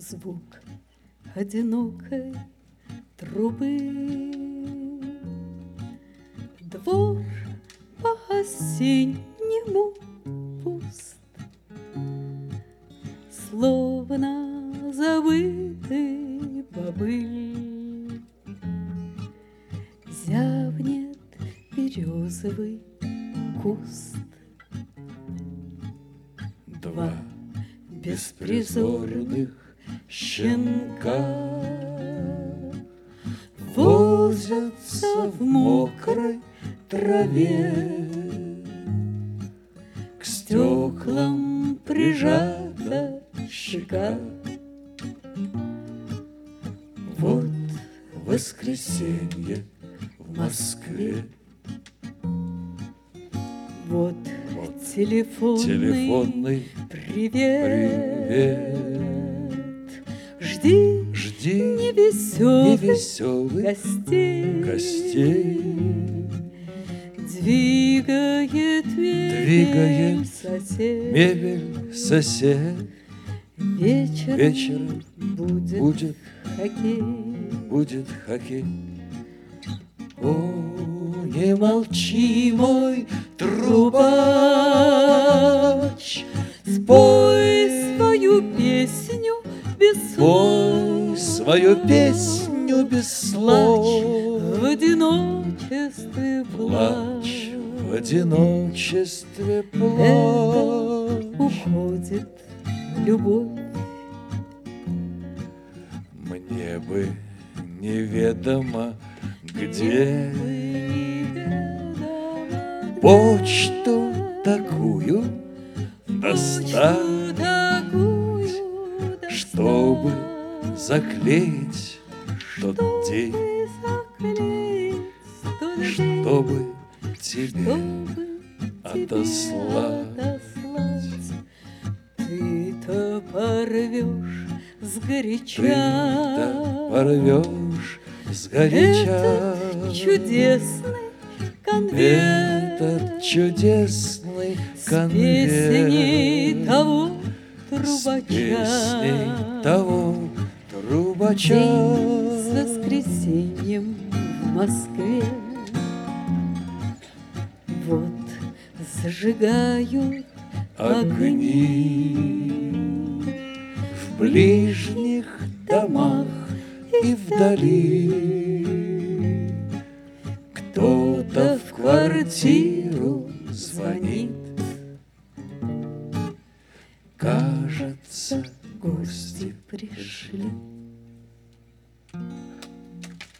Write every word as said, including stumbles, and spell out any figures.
звук одинокой трубы. Двор по-осеннему пуст, словно забытый бобыль. Зявнет березовый куст. Два беспризорных щенка возятся в мокрой траве, к стеклам прижата щека. Вот воскресенье в Москве. Вот, вот телефонный, телефонный привет. привет. Жди, Жди невеселых, невеселых гостей. гостей. Двигает мебель Двигает сосед. Мебель сосед. Вечером, Вечером будет, будет хоккей. Будет хоккей. О, не молчи, мой трубач, Спой свою песню без пой слов. свою песню без слов. В одиночестве Плачь плачь. в одиночестве, Это плачь. уходит любовь. Мне бы неведомо где почту такую достать, чтобы заклеить тот день, чтобы тебе отослать. Ты-то порвешь сгоряча, Ты-то порвешь сгоряча этот чудесный конверт, этот чудесный с конверт песней того с трубача. песней того трубача. День с воскресеньем в Москве. Вот зажигают огни В ближних домах и вдали. Кто-то в квартиру звонит. Кажется, гости пришли.